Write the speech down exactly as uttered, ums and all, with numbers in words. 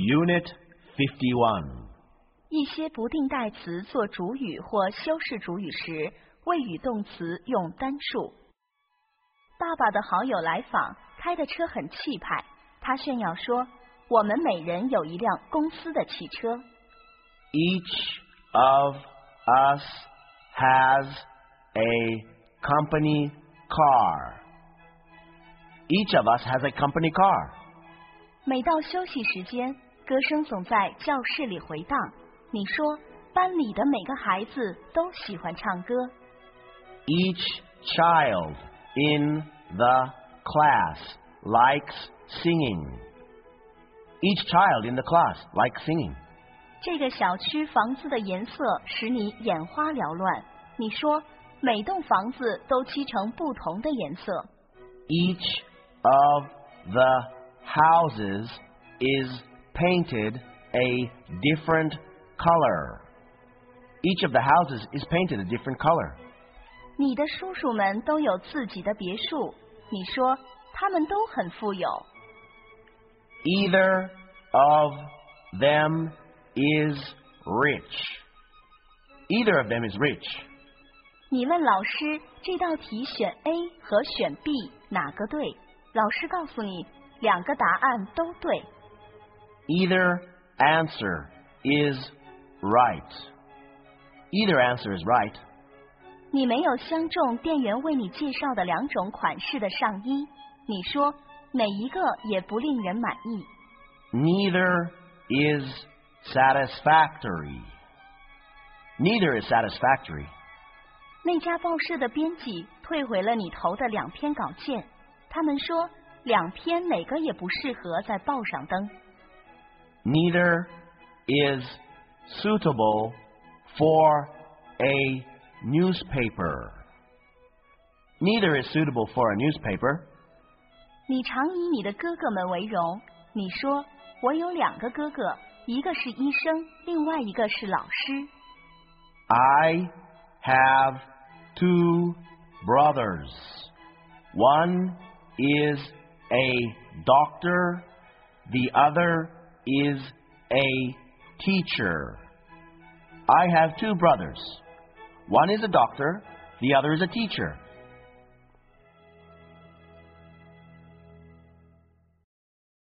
Unit fifty-one. 一些不定代词做主语或修饰主语时，谓语动词用单数。爸爸的好友来访，开的车很气派。他炫耀说：“我们每人有一辆公司的汽车。” Each of us has a company car. Each of us has a company car. 每到休息时间，歌声总在教室里回荡。你说，班里的每个孩子都喜欢唱歌。 Each child in the class likes singing. Each child in the class likes singing. 这个小区房子的颜色使你眼花缭乱。你说，每栋房子都漆成不同的颜色。 Each of the houses is painted a different color. Each of the houses is painted a different color. 你的叔叔们都有自己的别墅。你说，他们都很富有。 Either of them is rich. Either of them is rich. 你问老师，这道题选 A 和选 B 哪个对？老师告诉你，两个答案都对。 Either answer is right. Either answer is right. 你没有相中店员为你介绍的两种款式的上衣。你说，哪一个也不令人满意。 Neither is satisfactory. Neither is satisfactory. 那家报社的编辑退回了你投的两篇稿件。他们说，两篇哪个也不适合在报上登。 Neither is suitable for a newspaper. Neither is suitable for a newspaper. 你常以你的哥哥们为荣。你说，我有两个哥哥，一个是医生，另外一个是老师。 I have two brothers. One is a doctor. The other is a teacher. I have two brothers. One is a doctor. The other is a teacher.